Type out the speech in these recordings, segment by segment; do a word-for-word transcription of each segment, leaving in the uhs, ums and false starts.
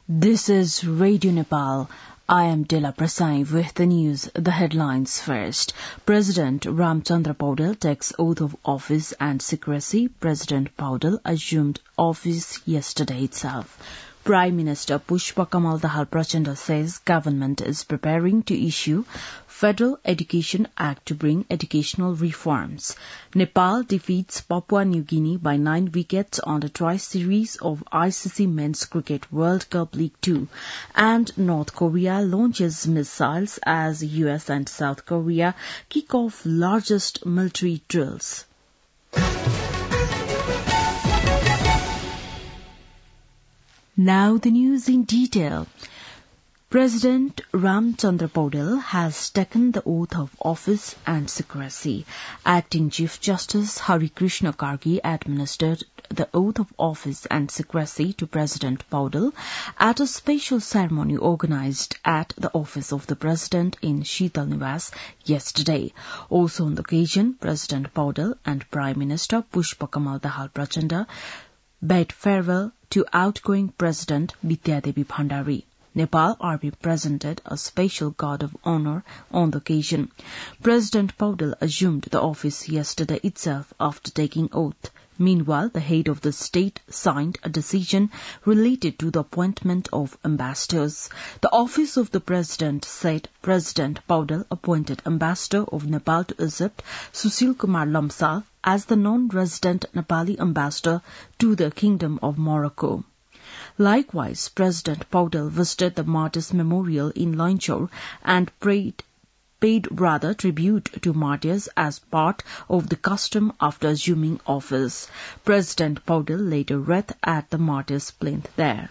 This is Radio Nepal. I am Dela Prasai with the news. The headlines first. President Ramchandra Paudel takes oath of office and secrecy. President Paudel assumed office yesterday itself. Prime Minister Pushpa Kamal Dahal Prachanda says government is preparing to issue Federal Education Act to bring educational reforms. Nepal defeats Papua New Guinea by nine wickets on the tri-series of I C C Men's Cricket World Cup League two. And North Korea launches missiles as U S and South Korea kick off largest military drills. Now the news in detail. President Ramchandra Paudel has taken the oath of office and secrecy. Acting Chief Justice Hari Krishna Kargi administered the oath of office and secrecy to President Paudel at a special ceremony organized at the office of the President in Sheetal Niwas yesterday. Also on the occasion, President Paudel and Prime Minister Pushpa Kamal Dahal Prachanda bade farewell to outgoing President Vidyadevi Bhandari. Nepal Army presented a special guard of honor on the occasion. President Paudel assumed the office yesterday itself after taking oath. Meanwhile, the head of the state signed a decision related to the appointment of ambassadors. The office of the president said President Paudel appointed ambassador of Nepal to Egypt, Sushil Kumar Lamsal, as the non-resident Nepali ambassador to the Kingdom of Morocco. Likewise, President Paudel visited the Martyrs Memorial in Lanchor and prayed, paid rather tribute to martyrs as part of the custom after assuming office. President Paudel later read at the martyrs' plinth there.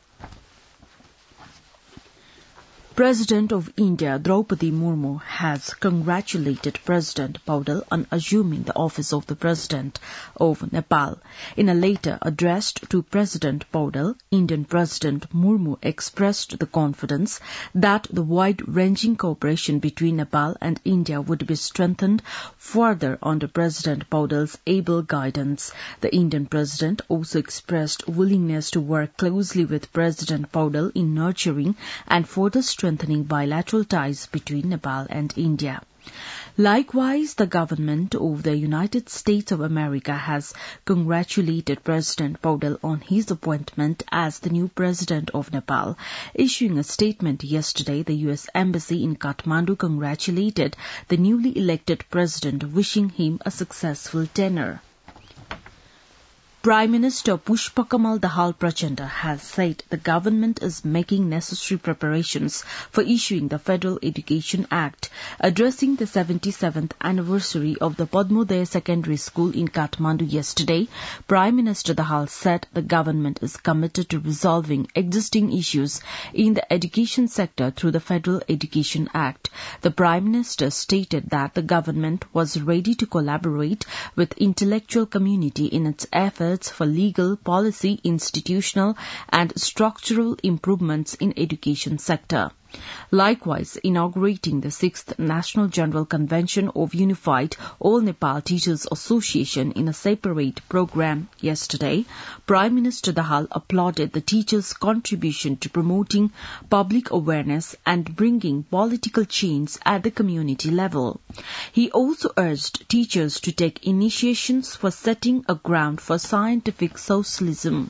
President of India Draupadi Murmu has congratulated President Paudel on assuming the office of the President of Nepal. In a letter addressed to President Paudel, Indian President Murmu expressed the confidence that the wide-ranging cooperation between Nepal and India would be strengthened further under President Paudel's able guidance. The Indian President also expressed willingness to work closely with President Paudel in nurturing and further strengthening strengthening bilateral ties between Nepal and India. Likewise, the government of the United States of America has congratulated President Paudel on his appointment as the new president of Nepal. Issuing a statement yesterday, the U S Embassy in Kathmandu congratulated the newly elected president, wishing him a successful tenure. Prime Minister Pushpa Kamal Dahal Prachanda has said the government is making necessary preparations for issuing the Federal Education Act. Addressing the seventy-seventh anniversary of the Padmodaya Secondary School in Kathmandu yesterday, Prime Minister Dahal said the government is committed to resolving existing issues in the education sector through the Federal Education Act. The Prime Minister stated that the government was ready to collaborate with intellectual community in its efforts for legal, policy, institutional and structural improvements in education sector. Likewise, inaugurating the sixth National General Convention of Unified All Nepal Teachers Association in a separate program yesterday, Prime Minister Dahal applauded the teachers' contribution to promoting public awareness and bringing political change at the community level. He also urged teachers to take initiations for setting a ground for scientific socialism.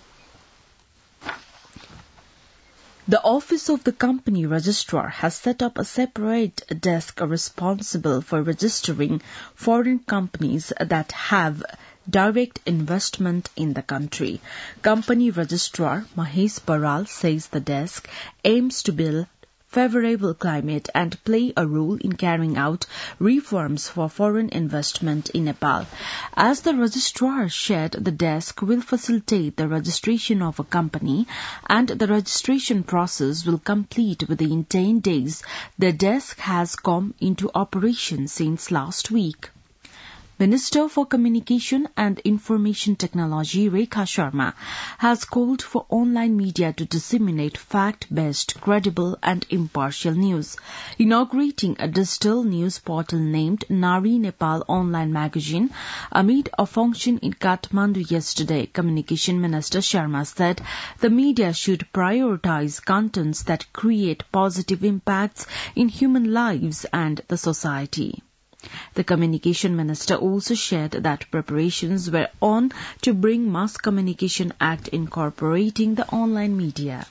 The Office of the Company Registrar has set up a separate desk responsible for registering foreign companies that have direct investment in the country. Company Registrar Mahesh Baral says the desk aims to build favorable climate and play a role in carrying out reforms for foreign investment in Nepal. As the registrar shared, the desk will facilitate the registration of a company and the registration process will complete within ten days. The desk has come into operation since last week. Minister for Communication and Information Technology Rekha Sharma has called for online media to disseminate fact-based, credible and impartial news. Inaugurating a digital news portal named Nari Nepal Online Magazine amid a function in Kathmandu yesterday, Communication Minister Sharma said the media should prioritize contents that create positive impacts in human lives and the society. The Communication Minister also shared that preparations were on to bring Mass Communication Act incorporating the online media.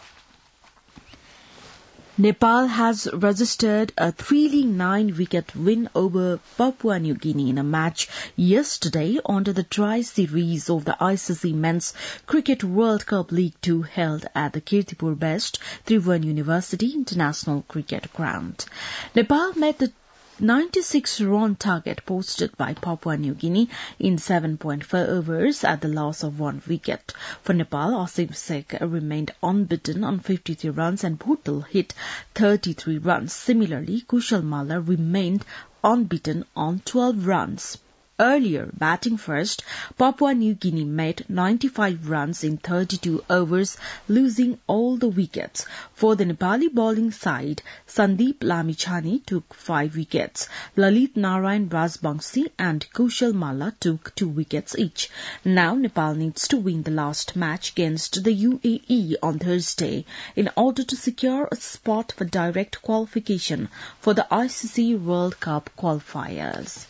Nepal has registered a thrilling nine-wicket win over Papua New Guinea in a match yesterday under the tri-series of the I C C Men's Cricket World Cup League two held at the Kirtipur-based Tribhuvan University International Cricket Ground. Nepal met the ninety-six run target posted by Papua New Guinea in seven point four overs at the loss of one wicket. For Nepal, Asim Sheikh remained unbeaten on fifty-three runs and Bhutal hit thirty-three runs. Similarly, Kushal Malla remained unbeaten on twelve runs. Earlier, batting first, Papua New Guinea made ninety-five runs in thirty-two overs, losing all the wickets. For the Nepali bowling side, Sandeep Lamichhane took five wickets. Lalit Narayan Rajbangshi and Kushal Malla took two wickets each. Now Nepal needs to win the last match against the U A E on Thursday in order to secure a spot for direct qualification for the I C C World Cup qualifiers.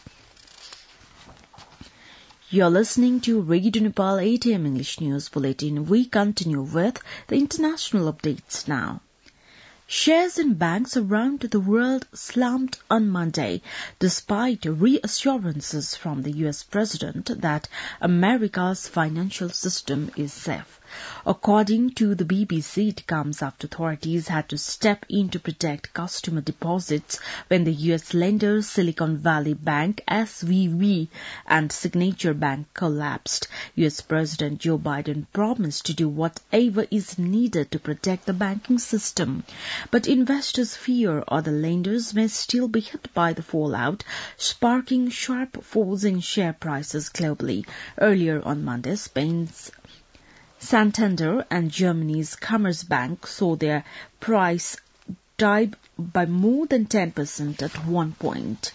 You're listening to Radio Nepal eight a m English News Bulletin. We continue with the international updates now. Shares in banks around the world slumped on Monday, despite reassurances from the U S President that America's financial system is safe. According to the B B C, it comes after authorities had to step in to protect customer deposits when the U S lenders Silicon Valley Bank, S V B, and Signature Bank collapsed. U S President Joe Biden promised to do whatever is needed to protect the banking system. But investors fear other lenders may still be hit by the fallout, sparking sharp falls in share prices globally. Earlier on Monday, Spain's Santander and Germany's Commerzbank saw their price dive by more than ten percent at one point.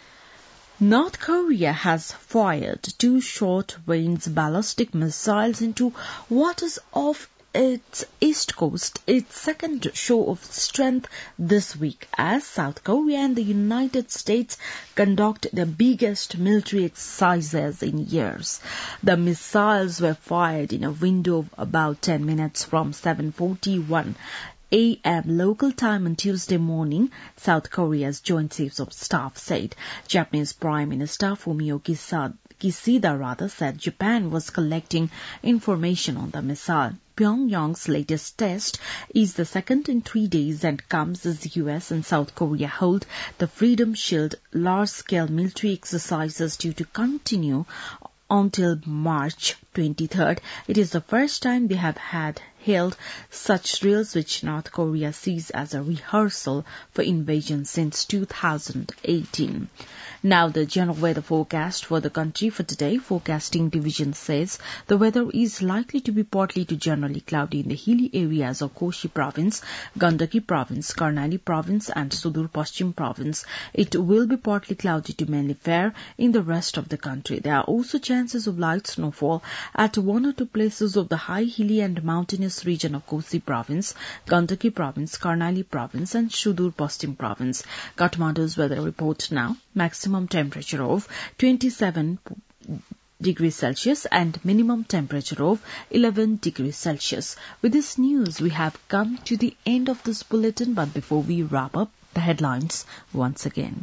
North Korea has fired two short-range ballistic missiles into waters off its east coast, its second show of strength this week, as South Korea and the United States conduct their biggest military exercises in years. The missiles were fired in a window of about ten minutes from seven forty-one a m local time on Tuesday morning, South Korea's Joint Chiefs of Staff said. Japanese Prime Minister Fumio Kishida, Kishida rather said Japan was collecting information on the missile. Pyongyang's latest test is the second in three days and comes as the U S and South Korea hold the Freedom Shield large-scale military exercises due to continue until March twenty-third. It is the first time they have had held such drills, which North Korea sees as a rehearsal for invasion since two thousand eighteen. Now the general weather forecast for the country for today. Forecasting division says the weather is likely to be partly to generally cloudy in the hilly areas of Koshi Province, Gandaki Province, Karnali Province and Sudur Paschim Province. It will be partly cloudy to mainly fair in the rest of the country. There are also chances of light snowfall at one or two places of the high hilly and mountainous region of Kosi Province, Gandaki Province, Karnali Province and Sudur Paschim Province. Kathmandu's weather report now. Maximum temperature of twenty-seven degrees Celsius and minimum temperature of eleven degrees Celsius. With this news, we have come to the end of this bulletin, but before we wrap up, the headlines once again.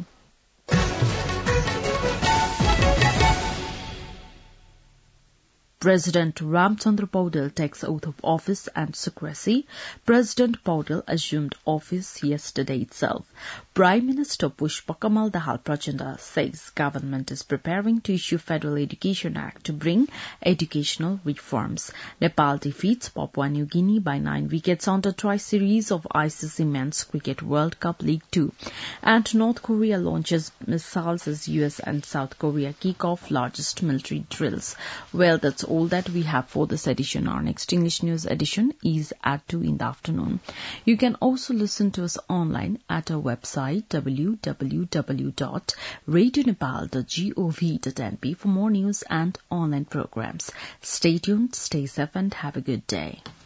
President Ramchandra Paudel takes oath of office and secrecy. President Paudel assumed office yesterday itself. Prime Minister Pushpa Kamal Dahal Prachanda says government is preparing to issue Federal Education Act to bring educational reforms. Nepal defeats Papua New Guinea by nine wickets on the tri-series of I C C Men's Cricket World Cup League two. And North Korea launches missiles as U S and South Korea kick off largest military drills. Well, that's all that we have for this edition. Our next English news edition is at two in the afternoon. You can also listen to us online at our website w w w dot radio nepal dot gov dot n p for more news and online programs. Stay tuned, stay safe, and have a good day.